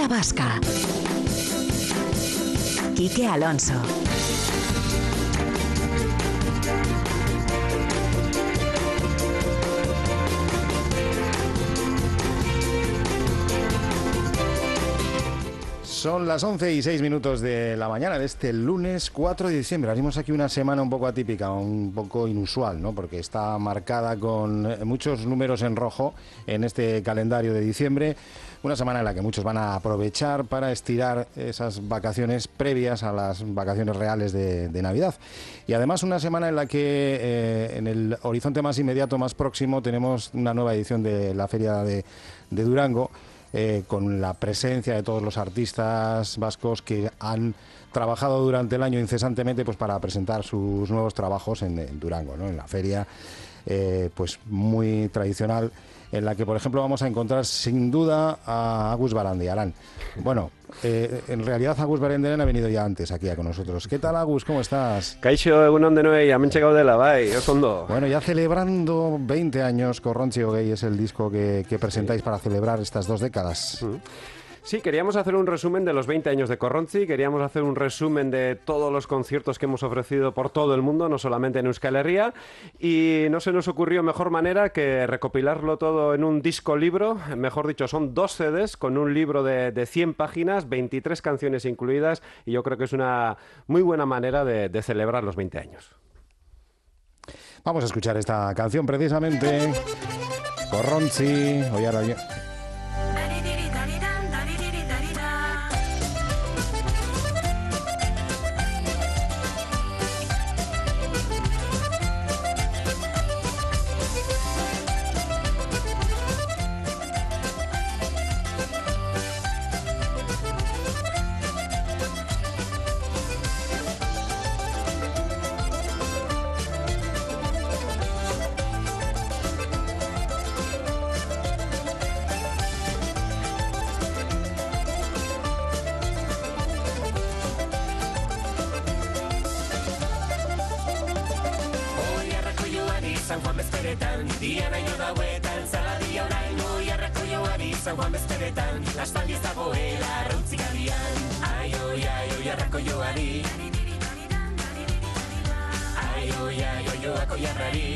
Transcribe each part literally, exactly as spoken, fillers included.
Onda Vasca. Quique Alonso. Son las once y seis minutos de la mañana de este lunes cuatro de diciembre. Abrimos aquí una semana un poco atípica, un poco inusual, ¿no? Porque está marcada con muchos números en rojo en este calendario de diciembre. Una semana en la que muchos van a aprovechar para estirar esas vacaciones previas a las vacaciones reales de, de Navidad. Y además una semana en la que eh, en el horizonte más inmediato, más próximo, tenemos una nueva edición de la Feria de, de Durango. Eh, con la presencia de todos los artistas vascos que han trabajado durante el año incesantemente pues para presentar sus nuevos trabajos en, en Durango, ¿no? En la feria eh, pues muy tradicional, en la que por ejemplo vamos a encontrar sin duda a Agus Barandiaran. Bueno, eh, en realidad Agus Barandiaran ha venido ya antes aquí con nosotros. ¿Qué tal, Agus? ¿Cómo estás? Kaixo, egunon de nuevo, hementxe gaudela, bai, oso ondo. Bueno, ya celebrando veinte años, Korrontzi Hogei es el disco que, que presentáis para celebrar estas dos décadas. Mm. Sí, queríamos hacer un resumen de los veinte años de Korrontzi, queríamos hacer un resumen de todos los conciertos que hemos ofrecido por todo el mundo, no solamente en Euskal Herria, y no se nos ocurrió mejor manera que recopilarlo todo en un disco libro, mejor dicho, son dos C Ds con un libro de, de cien páginas, veintitrés canciones incluidas, y yo creo que es una muy buena manera de, de celebrar los veinte años. Vamos a escuchar esta canción precisamente, Korrontzi, hoy ahora yo... San Juan bezperetan, dian aino dauetan, zaladia orain oiarrako joari, San Juan bezperetan, aspaldi ez dagoela arrauntzi gabian. Ai, oi, ai, oiarrako joari, ai, oi, ai, oioako jarrari.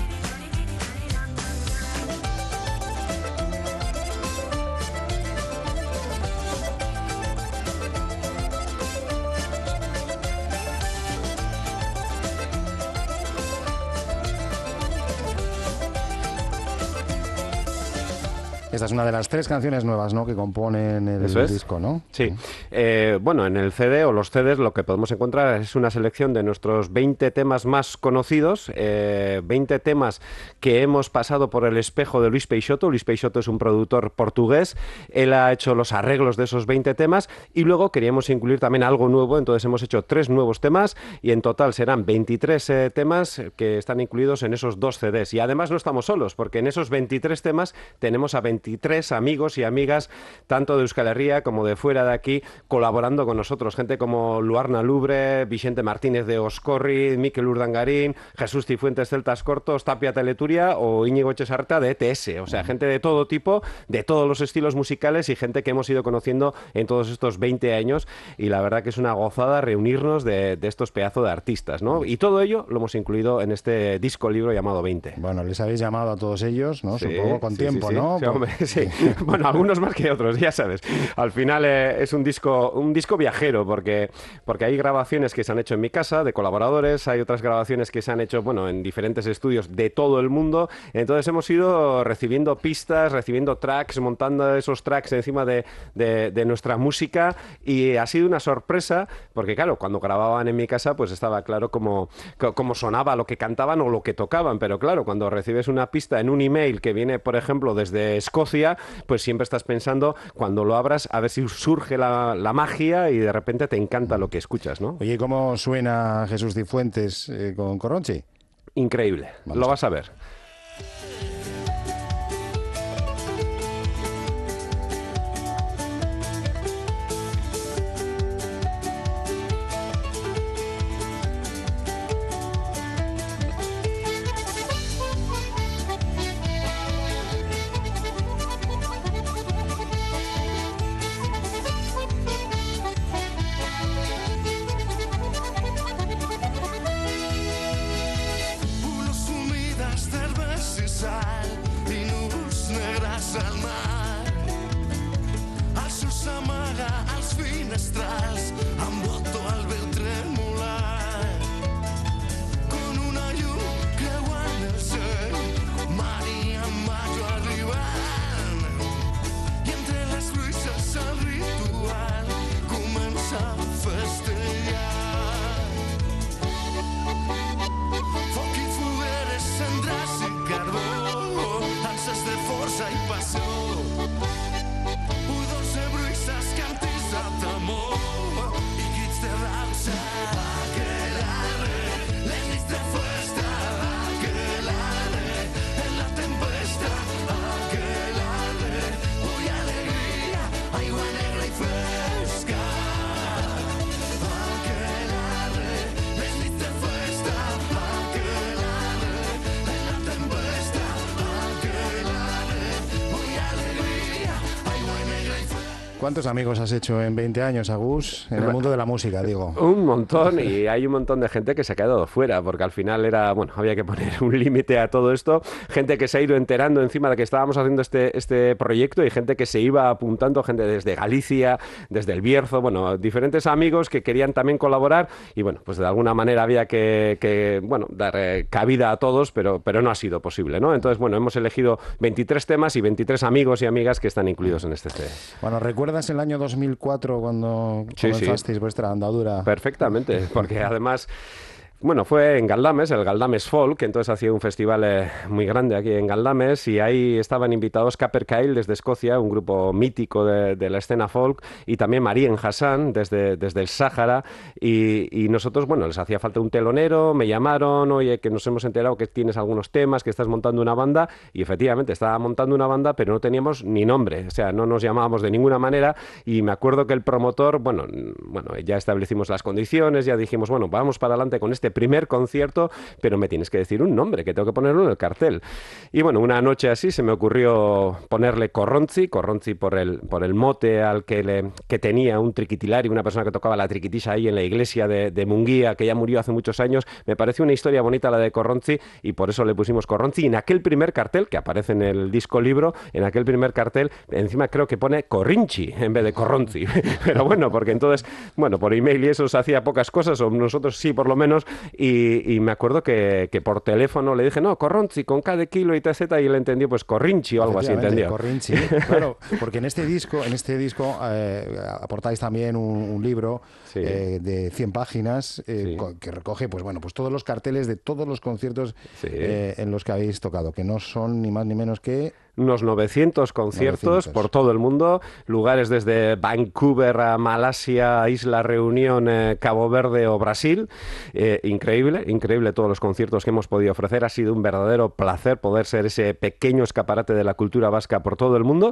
Esta es una de las tres canciones nuevas, ¿no?, que componen el Eso es. disco, ¿no? Sí. Eh, bueno, en el C D o los C Ds lo que podemos encontrar es una selección de nuestros veinte temas más conocidos, eh, veinte temas que hemos pasado por el espejo de Luis Peixoto. Luis Peixoto es un productor portugués, él ha hecho los arreglos de esos veinte temas y luego queríamos incluir también algo nuevo, entonces hemos hecho tres nuevos temas y en total serán veintitrés eh, temas que están incluidos en esos dos C Ds. Y además no estamos solos, porque en esos veintitrés temas tenemos a veintitrés amigos y amigas, tanto de Euskal Herria como de fuera de aquí, colaborando con nosotros. Gente como Luarna Lubre, Vicente Martínez de Oscorri, Mikel Urdangarín, Jesús Cifuentes Celtas Cortos, Tapia Teleturia o Íñigo Etxesarta de E T S. O sea, gente de todo tipo, de todos los estilos musicales y gente que hemos ido conociendo en todos estos veinte años. Y la verdad que es una gozada reunirnos de, de estos pedazos de artistas, ¿no? Y todo ello lo hemos incluido en este disco libro llamado veinte. Bueno, les habéis llamado a todos ellos, ¿no? Sí, Supongo con sí, tiempo, sí, sí. ¿no? Sí, hombre, sí. Bueno, algunos más que otros, ya sabes. Al final eh, es un disco, un disco viajero, porque, porque hay grabaciones que se han hecho en mi casa, de colaboradores, hay otras grabaciones que se han hecho, bueno, en diferentes estudios de todo el mundo. Entonces hemos ido recibiendo pistas, recibiendo tracks, montando esos tracks encima de, de, de nuestra música, y ha sido una sorpresa, porque claro, cuando grababan en mi casa, pues estaba claro cómo, cómo sonaba lo que cantaban o lo que tocaban, pero claro, cuando recibes una pista en un email que viene, por ejemplo, desde Escocia, pues siempre estás pensando, cuando lo abras, a ver si surge la, la magia y de repente te encanta lo que escuchas, ¿no? Oye, ¿cómo suena Jesús Cifuentes eh, con Korrontzi? Increíble, Vamos lo a... vas a ver. ¿Cuántos amigos has hecho en veinte años, Agus? En el mundo de la música, digo. Un montón, y hay un montón de gente que se ha quedado fuera, porque al final era, bueno, había que poner un límite a todo esto. Gente que se ha ido enterando encima de que estábamos haciendo este, este proyecto, y gente que se iba apuntando, gente desde Galicia, desde el Bierzo, bueno, diferentes amigos que querían también colaborar, y bueno, pues de alguna manera había que, que bueno, dar eh, cabida a todos, pero, pero no ha sido posible, ¿no? Entonces, bueno, hemos elegido veintitrés temas y veintitrés amigos y amigas que están incluidos en este C D. Bueno, ¿recuerdas el año dos mil cuatro cuando Sí, comenzasteis sí. vuestra andadura? Perfectamente, porque además... Bueno, fue en Galdames, el Galdames Folk, que entonces hacía un festival eh, muy grande aquí en Galdames, y ahí estaban invitados Caper Kyle desde Escocia, un grupo mítico de, de la escena folk, y también Marien Hassan desde, desde el Sáhara, y, y nosotros, bueno, les hacía falta un telonero, me llamaron, oye, que nos hemos enterado que tienes algunos temas, que estás montando una banda, y efectivamente estaba montando una banda, pero no teníamos ni nombre, o sea, no nos llamábamos de ninguna manera, y me acuerdo que el promotor, bueno, bueno, ya establecimos las condiciones, ya dijimos, bueno, vamos para adelante con este primer concierto, pero me tienes que decir un nombre, que tengo que ponerlo en el cartel. Y bueno, una noche así se me ocurrió ponerle Corronzi, Corronzi por el, por el mote al que, le, que tenía un triquitilari, una persona que tocaba la triquitisha ahí en la iglesia de, de Munguía, que ya murió hace muchos años. Me pareció una historia bonita la de Corronzi, y por eso le pusimos Corronzi. Y en aquel primer cartel, que aparece en el disco libro, en aquel primer cartel, encima creo que pone Corrinchi en vez de Corronzi. Pero bueno, porque entonces, bueno, por email y eso se hacía pocas cosas, o nosotros sí, por lo menos. Y, y me acuerdo que, que por teléfono le dije, no, Corronzi, con K de kilo y T Z, y él entendió, pues Corrinchi o algo así, entendió. Corrinchi, claro, porque en este disco, en este disco eh, aportáis también un, un libro sí. eh, de cien páginas eh, sí. que recoge, pues bueno, pues todos los carteles de todos los conciertos sí. eh, en los que habéis tocado, que no son ni más ni menos que... Unos novecientos conciertos novecientos. Por todo el mundo, lugares desde Vancouver a Malasia, Isla Reunión, eh, Cabo Verde o Brasil. Eh, increíble, increíble todos los conciertos que hemos podido ofrecer. Ha sido un verdadero placer poder ser ese pequeño escaparate de la cultura vasca por todo el mundo,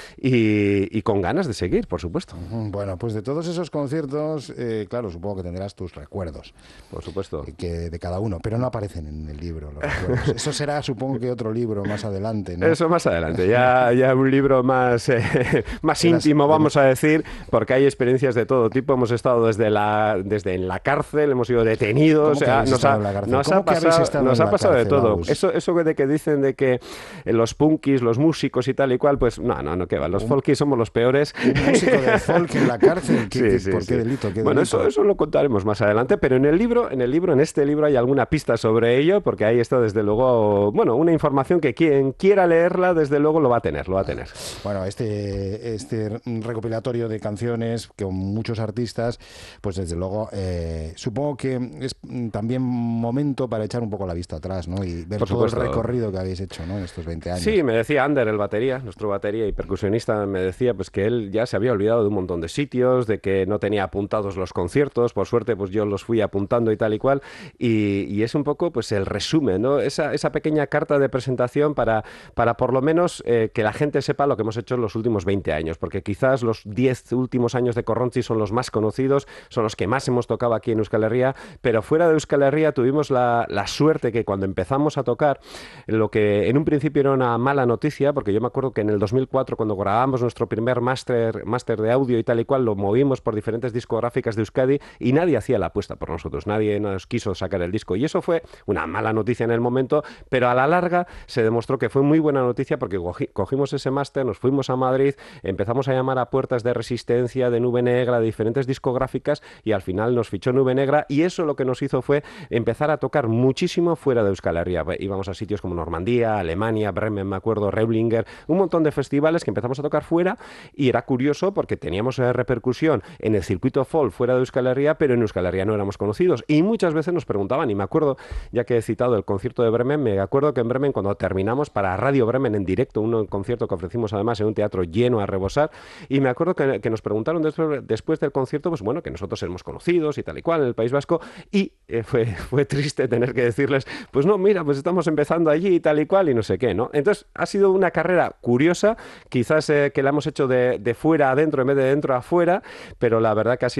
y, y con ganas de seguir, por supuesto. Bueno, pues de todos esos conciertos, eh, claro, supongo que tendrás tus recuerdos. Por supuesto. Que de cada uno, pero no aparecen en el libro los recuerdos. Eso será, supongo que otro libro más adelante, ¿no? Eso más adelante, ya, ya un libro más, eh, más íntimo, vamos a decir, porque hay experiencias de todo tipo. Hemos estado desde la desde en la cárcel, hemos sido detenidos, o sea, nos ha, nos ha pasado, nos ha pasado de todo. Eso, eso de que dicen de que los punkis, los músicos y tal y cual, pues no, no, no, que va, los folkis somos los peores. Un músico de folk en la cárcel, ¿Qué, sí, sí, ¿por sí. qué delito? ¿Qué bueno, delito? Eso, eso lo contaremos más adelante, pero en el libro, en el libro, en este libro hay alguna pista sobre ello, porque ahí está desde luego, bueno, una información que quien quiera leerla, desde luego lo va a tener, lo va a tener. Bueno, este, este recopilatorio de canciones con muchos artistas, pues desde luego, eh, supongo que es también momento para echar un poco la vista atrás, ¿no? Y ver todo el recorrido que habéis hecho, ¿no? En estos veinte años. Sí, me decía Ander, el batería, nuestro batería y percusionista, me decía pues que él ya se había olvidado de un montón de sitios, de que no tenía apuntados los conciertos. Por suerte, pues yo los fui apuntando y tal y cual, y, y es un poco pues el resumen, ¿no? Esa, esa pequeña carta de presentación para, para por lo menos eh, que la gente sepa lo que hemos hecho en los últimos veinte años, porque quizás los diez últimos años de Corronzi son los más conocidos, son los que más hemos tocado aquí en Euskal Herria, pero fuera de Euskal Herria tuvimos la, la suerte que cuando empezamos a tocar, lo que en un principio era una mala noticia, porque yo me acuerdo que en el dos mil cuatro, cuando grabamos nuestro primer máster máster de audio y tal y cual, lo movimos por diferentes discográficas de Euskadi y nadie hacía la apuesta por nosotros, nadie nos quiso sacar el disco, y eso fue una mala noticia en el momento, pero a la larga se demostró que fue muy buena noticia, porque cogimos ese máster, nos fuimos a Madrid, empezamos a llamar a puertas de Resistencia, de Nube Negra, de diferentes discográficas, y al final nos fichó Nube Negra, y eso lo que nos hizo fue empezar a tocar muchísimo fuera de Euskal Herria. Íbamos a sitios como Normandía, Alemania, Bremen, me acuerdo, Reublinger, un montón de festivales que empezamos a tocar fuera, y era curioso porque teníamos eh, repercusión en el circuito folk fuera de Euskal Herria, pero en Euskal Herria no éramos conocidos, y muchas veces nos preguntaban, y me acuerdo, ya que he citado el concierto de Bremen, me acuerdo que en Bremen, cuando terminamos para Radio Bremen en directo, un concierto que ofrecimos además en un teatro lleno a rebosar, y me acuerdo que, que nos preguntaron después, después del concierto, pues bueno, que nosotros éramos conocidos y tal y cual en el País Vasco, y eh, fue, fue triste tener que decirles, pues no, mira, pues estamos empezando allí y tal y cual, y no sé qué, ¿no? Entonces ha sido una carrera curiosa, quizás eh, que la hemos hecho de, de fuera a adentro en vez de dentro a fuera, pero la verdad que ha sido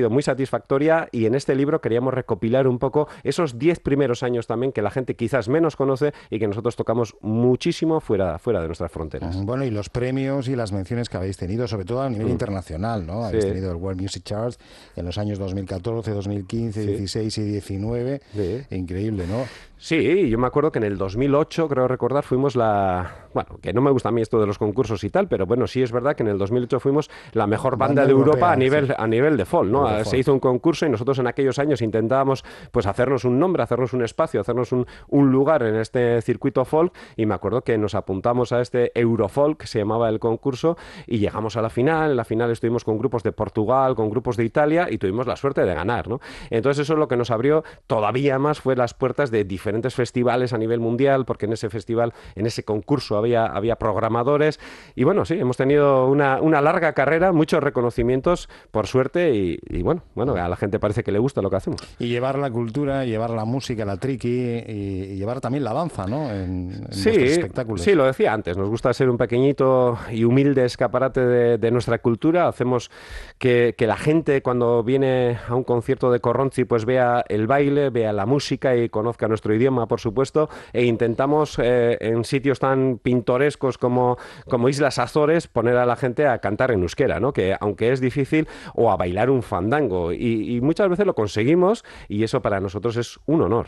muy satisfactoria, y en este libro queríamos recopilar un poco esos diez primeros años también que la gente quizás menos conoce y que nosotros tocamos muchísimo fuera, fuera de nuestras fronteras. Bueno, y los premios y las menciones que habéis tenido, sobre todo a nivel mm. internacional, ¿no? Habéis sí. tenido el World Music Charts en los años dos mil catorce, dos mil quince, sí. dieciséis y diecinueve. Sí. Increíble, ¿no? Sí, yo me acuerdo que en el dos mil ocho, creo recordar, fuimos la... Bueno, que no me gusta a mí esto de los concursos y tal, pero bueno, sí es verdad que en el dos mil ocho fuimos la mejor banda, banda de europea, Europa a nivel, sí. a nivel de folk, ¿no? De Se folk. hizo un concurso y nosotros en aquellos años intentábamos pues hacernos un nombre, hacernos un espacio, hacernos un, un lugar en este circuito folk, y me acuerdo que nos apuntamos a este Eurofolk, que se llamaba el concurso, y llegamos a la final. En la final estuvimos con grupos de Portugal, con grupos de Italia, y tuvimos la suerte de ganar, ¿no? Entonces eso es lo que nos abrió todavía más, fue las puertas de diferentes diferentes festivales a nivel mundial, porque en ese festival, en ese concurso había, había programadores, y bueno, sí, hemos tenido una, una larga carrera, muchos reconocimientos, por suerte, y, y bueno, bueno, a la gente parece que le gusta lo que hacemos. Y llevar la cultura, llevar la música, la triqui, y, y llevar también la danza, ¿no? En, en sí, nuestros espectáculos. Sí, lo decía antes, nos gusta ser un pequeñito y humilde escaparate de, de nuestra cultura, hacemos que, que la gente cuando viene a un concierto de Corronzi pues vea el baile, vea la música y conozca nuestro idioma, por supuesto, e intentamos eh, en sitios tan pintorescos como, como Islas Azores poner a la gente a cantar en euskera, ¿no? Que aunque es difícil, o a bailar un fandango, y, y muchas veces lo conseguimos, y eso para nosotros es un honor.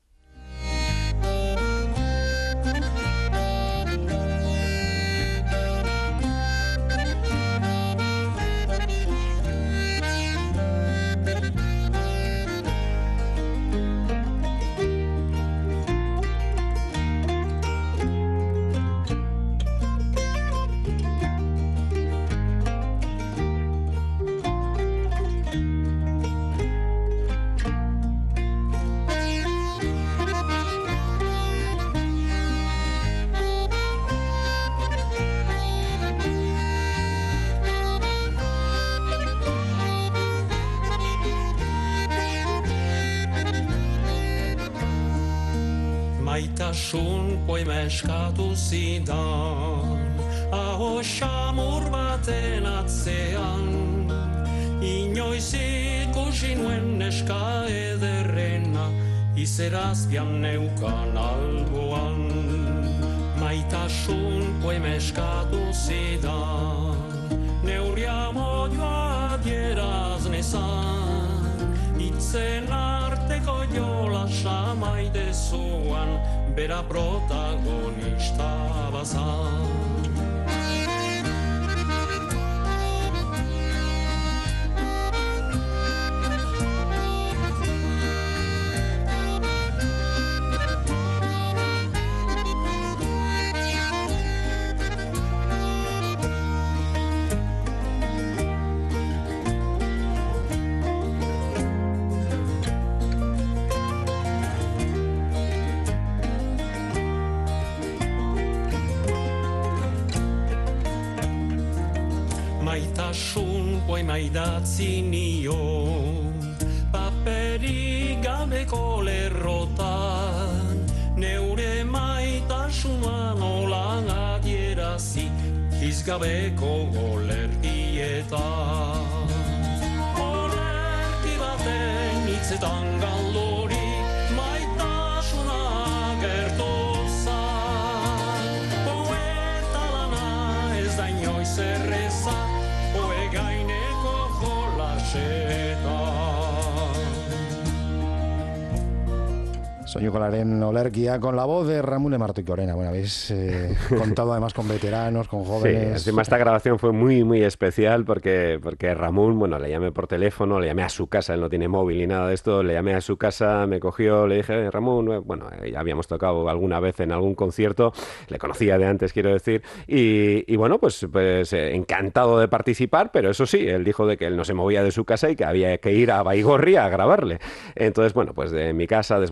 Maitasun poimeskatu zidan, aho xamur baten atzean, inoiz ikusi nuen neska ederrena, izerazpian neukan alboan. Maitasun poimeskatu zidan, neuria modioa dieraz nezan, itzen arteko jolasa maite zuan, bera protagonista bazan. Maitasun poema idatzi nion, paperik gabeko lerrotan, neure maitasuna nola adierazi, hizgabeko olerkietan. Olerki baten hitzetan galdorik, maitasuna agertu zan, poeta lana ez da inoiz erreza, gaineko jolasetan. Soñu Kolaren Olerkia, con la voz de Ramón de Marto y Corena. Bueno, habéis eh, contado además con veteranos, con jóvenes. Sí, encima esta grabación fue muy, muy especial porque, porque Ramón, bueno, le llamé por teléfono, le llamé a su casa, él no tiene móvil ni nada de esto, le llamé a su casa, me cogió, le dije, Ramón, bueno, ya habíamos tocado alguna vez en algún concierto, le conocía de antes, quiero decir, y, y bueno, pues, pues eh, encantado de participar, pero eso sí, él dijo de que él no se movía de su casa y que había que ir a Baigorri a grabarle. Entonces, bueno, pues de mi casa desmonté el ordenador,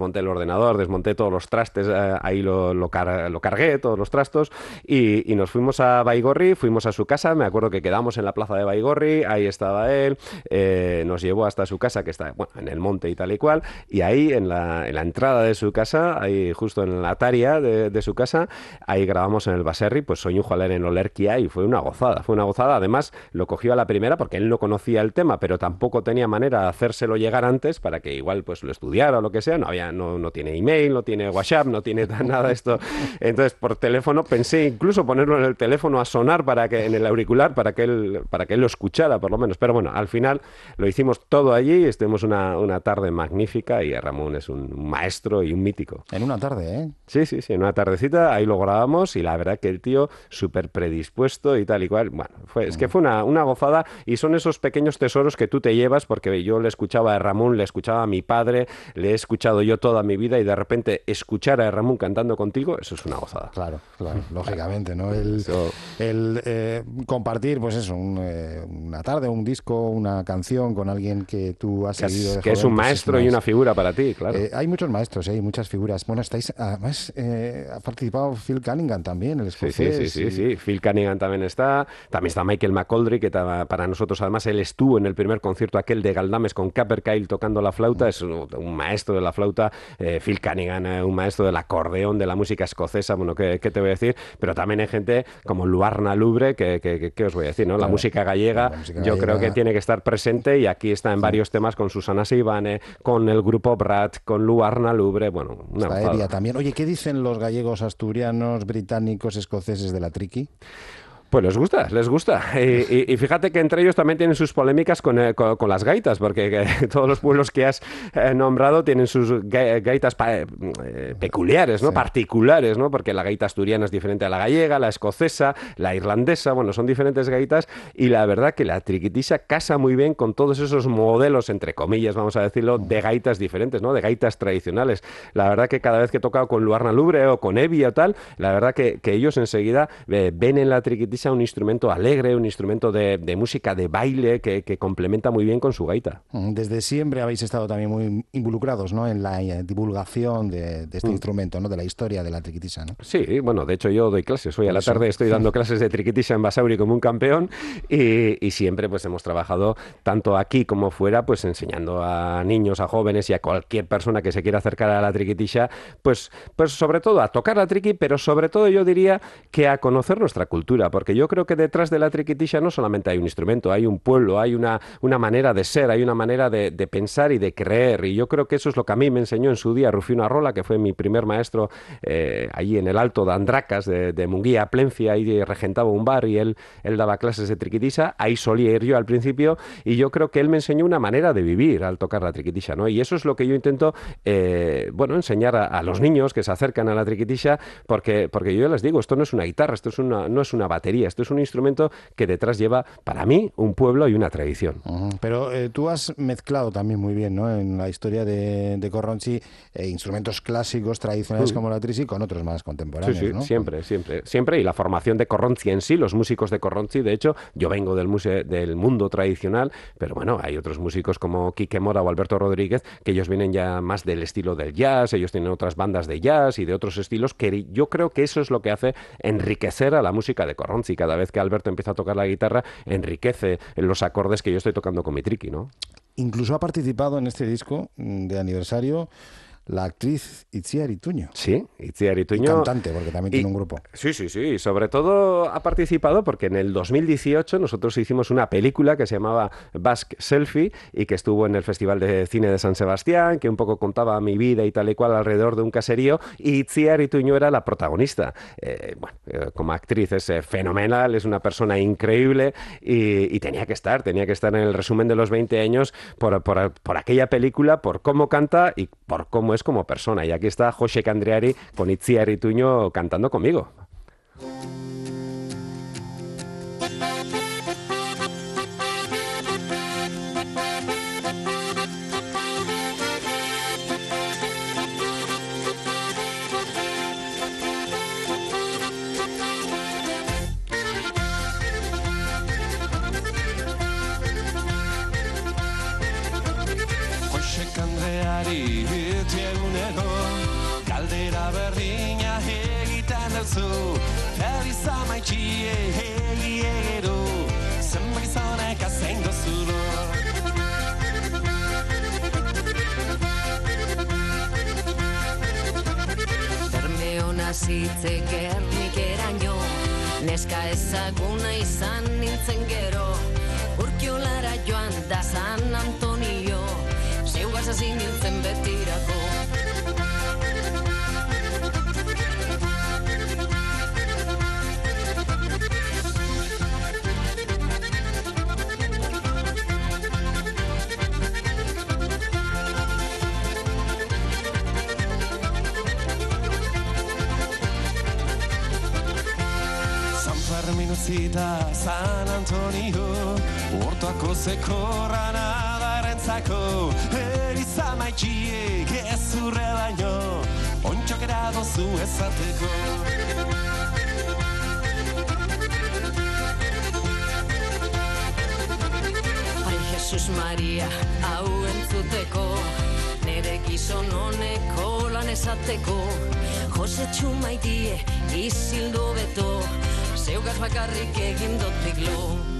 ordenador, desmonté todos los trastes, eh, ahí lo, lo, car lo cargué, todos los trastos, y, y nos fuimos a Baigorri, fuimos a su casa, me acuerdo que quedamos en la plaza de Baigorri, ahí estaba él, eh, nos llevó hasta su casa, que está bueno, en el monte y tal y cual, y ahí en la, en la entrada de su casa, ahí justo en la taria de, de su casa, ahí grabamos en el baserri, pues soy un joler en Olerquia, y fue una gozada, fue una gozada, además lo cogió a la primera porque él no conocía el tema, pero tampoco tenía manera de hacérselo llegar antes para que igual pues lo estudiara o lo que sea, no había, no, no tiene email, no tiene WhatsApp, no tiene nada de esto, entonces por teléfono pensé incluso ponerlo en el teléfono a sonar para que, en el auricular, para que él, para que él lo escuchara por lo menos, pero bueno, al final lo hicimos todo allí, estuvimos una, una tarde magnífica y Ramón es un maestro y un mítico. En una tarde, ¿eh? Sí, sí, sí, en una tardecita, ahí lo grabamos y la verdad que el tío súper predispuesto y tal y cual, bueno, fue, es que fue una, una gozada y son esos pequeños tesoros que tú te llevas porque yo le escuchaba a Ramón, le escuchaba a mi padre, le he escuchado yo toda mi vida y de repente escuchar a Ramón cantando contigo, eso es una gozada. Claro, claro, lógicamente, ¿no? El, Eso... el eh, compartir, pues eso, un, eh, una tarde, un disco, una canción con alguien que tú has que seguido es, de que joven, es un pues maestro es y una figura para ti, claro. Eh, hay muchos maestros, ¿eh? Hay muchas figuras. Bueno, estáis, además, eh, ha participado Phil Cunningham también, el Sí, escocés. sí, sí, sí, y... sí. Phil Cunningham también está. También está Michael McColdry, que para nosotros, además, él estuvo en el primer concierto aquel de Galdames con Capercaille tocando la flauta. Es un, un maestro de la flauta. Eh, Phil Cunningham, eh, un maestro del acordeón, de la música escocesa. Bueno, ¿qué, qué te voy a decir? Pero también hay gente como Luarna Lubre, que, que, que, que os voy a decir, ¿no? Claro. La música gallega, la música yo gallega... creo que tiene que estar presente y aquí está en sí. varios temas con Susana Sibane, con el grupo Brat, con Luarna Lubre. Bueno, una está Eria también. Oye, ¿qué dicen los gallegos, asturianos, británicos, escoceses de la triqui? Pues les gusta, les gusta. Y, y, y fíjate que entre ellos también tienen sus polémicas con, eh, con, con las gaitas, porque eh, todos los pueblos que has eh, nombrado tienen sus ga gaitas pa eh, peculiares, ¿no? Sí. Particulares, ¿no? Porque la gaita asturiana es diferente a la gallega, la escocesa, la irlandesa, bueno, son diferentes gaitas y la verdad que la triquitisa casa muy bien con todos esos modelos, entre comillas, vamos a decirlo, de gaitas diferentes, ¿no? De gaitas tradicionales. La verdad que cada vez que he tocado con Luarna Lubre o con Evi o tal, la verdad que, que ellos enseguida eh, ven en la triquitisa un instrumento alegre, un instrumento de, de música de baile que, que complementa muy bien con su gaita. Desde siempre habéis estado también muy involucrados, ¿no? En la divulgación de, de este mm. instrumento, ¿no? De la historia de la triquitisa, ¿no? Sí, bueno, de hecho yo doy clases. Hoy a la tarde estoy dando clases de triquitisa en Basauri como un campeón y, y siempre pues hemos trabajado tanto aquí como fuera, pues enseñando a niños, a jóvenes y a cualquier persona que se quiera acercar a la triquitisa, pues, pues sobre todo a tocar la triqui, pero sobre todo yo diría que a conocer nuestra cultura, porque yo creo que detrás de la triquitisa no solamente hay un instrumento, hay un pueblo, hay una, una manera de ser, hay una manera de, de pensar y de creer, y yo creo que eso es lo que a mí me enseñó en su día Rufino Arrola, que fue mi primer maestro eh, allí en el Alto de Andracas, de, de Munguía, Plencia, ahí regentaba un bar y él, él daba clases de triquitisa, ahí solía ir yo al principio, y yo creo que él me enseñó una manera de vivir al tocar la triquitisa, ¿no? Y eso es lo que yo intento, eh, bueno, enseñar a, a los niños que se acercan a la triquitisa, porque, porque yo les digo, esto no es una guitarra, esto es una, no es una batería, esto es un instrumento que detrás lleva, para mí, un pueblo y una tradición. Uh-huh. Pero eh, tú has mezclado también muy bien, ¿no? En la historia de, de Corronchi, eh, instrumentos clásicos, tradicionales uh-huh. como la trisi, con otros más contemporáneos, sí, sí, ¿no? siempre, siempre, siempre. Y la formación de Corronchi en sí, los músicos de Corronchi, de hecho, yo vengo del, muse del mundo tradicional, pero bueno, hay otros músicos como Quique Mora o Alberto Rodríguez, que ellos vienen ya más del estilo del jazz, ellos tienen otras bandas de jazz y de otros estilos, que yo creo que eso es lo que hace enriquecer a la música de Corronchi. Cada vez que Alberto empieza a tocar la guitarra, enriquece los acordes que yo estoy tocando con mi triqui, ¿no? Incluso ha participado en este disco de aniversario la actriz Itziar Ituño. Sí, Itziar Ituño. Y cantante, porque también y, tiene un grupo. Sí, sí, sí. Sobre todo ha participado porque en el dos mil dieciocho nosotros hicimos una película que se llamaba Basque Selfie y que estuvo en el Festival de Cine de San Sebastián, que un poco contaba mi vida y tal y cual alrededor de un caserío, y Itziar Ituño era la protagonista. Eh, bueno, eh, como actriz es eh, fenomenal, es una persona increíble y, y tenía que estar, tenía que estar en el resumen de los veinte años por, por, por aquella película, por cómo canta y por cómo es como persona. Y aquí está José Candriari con Itziar Ituño cantando conmigo. José Candriari, egunero duzu Elisa maitxie hegi egero Zenba gizonek azein dozuro Berme hona zitze gernik eraino Neska ezaguna izan nintzen gero Urkiolara joan da San Antonio Zeugaz hasi nintzen betirako Zita San Antonio Hortoako zekorra nadarentzako Eriza maitxiek gezurre baino Ontxok eradozu ezateko Ai Jesus Maria, hau entzuteko Nere gizon honeko lan esateko Jose Txumaitie, izildo beto Zeugaz bakarrik egin dotik lo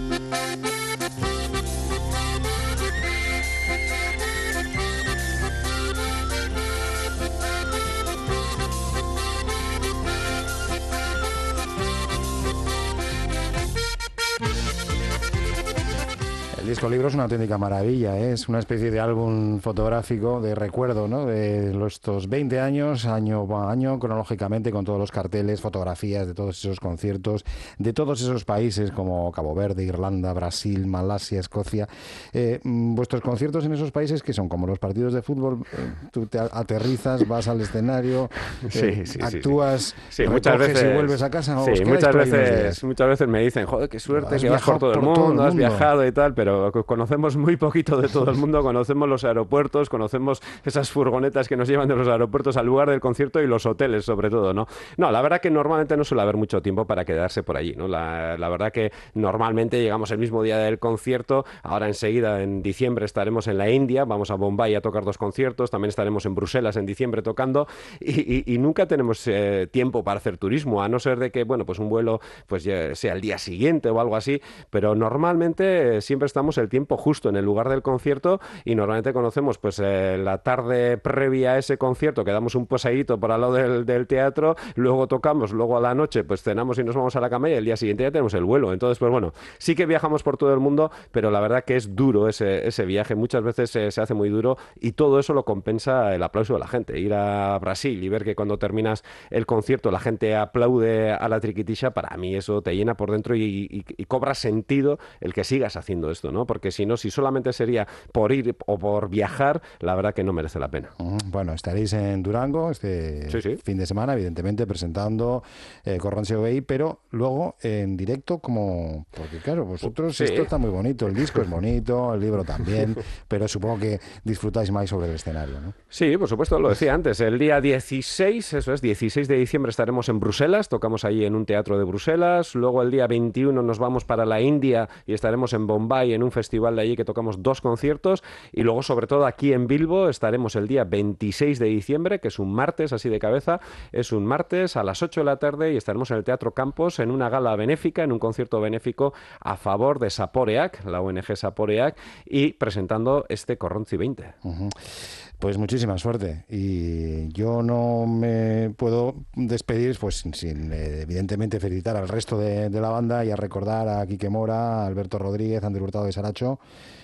El disco libro es una auténtica maravilla, ¿eh? Es una especie de álbum fotográfico de recuerdo, ¿no? De los, estos veinte años, año a año, cronológicamente, con todos los carteles, fotografías de todos esos conciertos, de todos esos países como Cabo Verde, Irlanda, Brasil, Malasia, Escocia. Eh, vuestros conciertos en esos países, que son como los partidos de fútbol, eh, tú te aterrizas, vas al escenario, eh, sí, sí, actúas, sí, sí. Muchas veces, y vuelves a casa. Sí, muchas veces, muchas veces me dicen, joder, qué suerte, que vas por todo el mundo, todo el mundo, has viajado y tal, pero conocemos muy poquito de todo el mundo, conocemos los aeropuertos, conocemos esas furgonetas que nos llevan de los aeropuertos al lugar del concierto y los hoteles, sobre todo, ¿no? No, la verdad que normalmente no suele haber mucho tiempo para quedarse por allí, ¿no? La, la verdad que normalmente llegamos el mismo día del concierto, ahora enseguida en diciembre estaremos en la India, vamos a Bombay a tocar dos conciertos, también estaremos en Bruselas en diciembre tocando y, y, y nunca tenemos eh, tiempo para hacer turismo, a no ser de que, bueno, pues un vuelo pues ya sea el día siguiente o algo así, pero normalmente eh, siempre estamos el tiempo justo en el lugar del concierto y normalmente conocemos pues eh, la tarde previa a ese concierto, que damos un posadito por al lado del, del teatro, luego tocamos, luego a la noche pues cenamos y nos vamos a la cama y el día siguiente ya tenemos el vuelo. Entonces pues bueno, sí que viajamos por todo el mundo, pero la verdad que es duro ese, ese viaje, muchas veces eh, se hace muy duro y todo eso lo compensa el aplauso de la gente. Ir a Brasil y ver que cuando terminas el concierto la gente aplaude a la Triquitisha, para mí eso te llena por dentro y, y, y cobra sentido el que sigas haciendo esto, ¿no? Porque si no, si solamente sería por ir o por viajar, la verdad que no merece la pena. Bueno, estaréis en Durango este sí, sí. fin de semana, evidentemente, presentando eh, Corronzi Obey, pero luego en directo, como... Porque claro, vosotros, sí. esto está muy bonito, el disco es bonito, el libro también, pero supongo que disfrutáis más sobre el escenario, ¿no? Sí, por supuesto, lo decía antes, el día dieciséis, eso es, dieciséis de diciembre estaremos en Bruselas, tocamos ahí en un teatro de Bruselas, luego el día veintiuno nos vamos para la India y estaremos en Bombay en un festival de allí que tocamos dos conciertos y luego sobre todo aquí en Bilbo estaremos el día veintiséis de diciembre, que es un martes, así de cabeza, es un martes a las ocho de la tarde y estaremos en el Teatro Campos en una gala benéfica, en un concierto benéfico a favor de Saporeak, la O N G Saporeak, y presentando este Corronzi veinte. Uh-huh. Pues muchísima suerte y yo no me puedo despedir pues sin, sin eh, evidentemente felicitar al resto de, de la banda y a recordar a Quique Mora, a Alberto Rodríguez, a Ander Hurtado de Saracho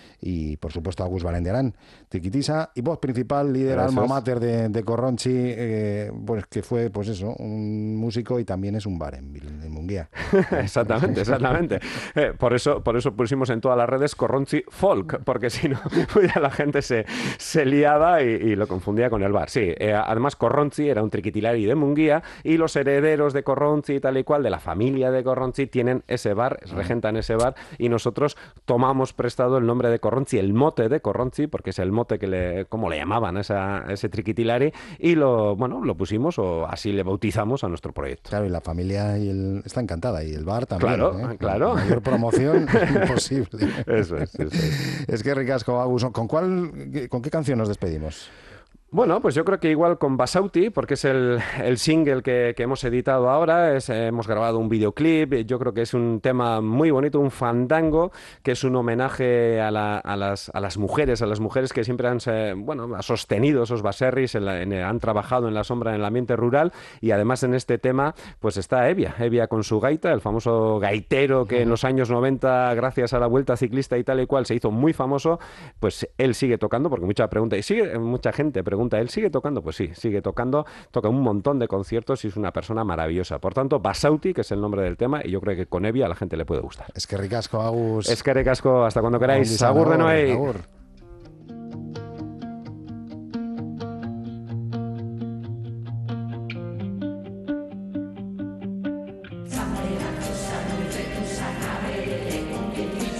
y por supuesto a Gus Balendiarán, Triquitisa y voz principal, líder Gracias. alma mater de, de Corronzi, eh, pues que fue pues eso, un músico y también es un bar en, en Munguía. Exactamente, exactamente. Eh, por eso por eso pusimos en todas las redes Corronzi Folk, porque si no pues ya la gente se, se liaba y, y lo confundía con el bar. Sí, eh, además Corronzi era un triquitilari de Munguía y los herederos de Corronzi y tal y cual, de la familia de Corronzi, tienen ese bar, regentan ese bar y nosotros tomamos prestado el nombre de Corronzi, el mote de Corronzi, porque es el mote que le, como le llamaban a, esa, a ese triquitilari, y lo, bueno, lo pusimos o así le bautizamos a nuestro proyecto. Claro, y la familia y el, está encantada, y el bar también. Claro, ¿eh? claro. La mayor promoción imposible. Eso es, eso es. Es que ricasco, Agus. ¿Con cuál, con qué canción nos despedimos? Bueno, pues yo creo que igual con Basauti, porque es el, el single que, que hemos editado ahora, es, eh, hemos grabado un videoclip, yo creo que es un tema muy bonito, un fandango, que es un homenaje a, la- a las, a las mujeres, a las mujeres que siempre han, se- bueno, ha sostenido esos baserris, en la- en- han trabajado en la sombra en el ambiente rural, y además en este tema pues está Evia, Evia con su gaita, el famoso gaitero que en los años noventa, gracias a la Vuelta Ciclista y tal y cual, se hizo muy famoso. Pues él sigue tocando, porque mucha pregunta, y sigue, mucha gente pregunta, ¿él sigue tocando? Pues sí, sigue tocando, toca un montón de conciertos y es una persona maravillosa. Por tanto, Basauti, que es el nombre del tema, y yo creo que con Evia a la gente le puede gustar. Es que ricasco, Agus. Es que recasco, hasta cuando queráis. Ongi Agur de izan, Noé. agur. Zapalerako zanuetu zanabe, egun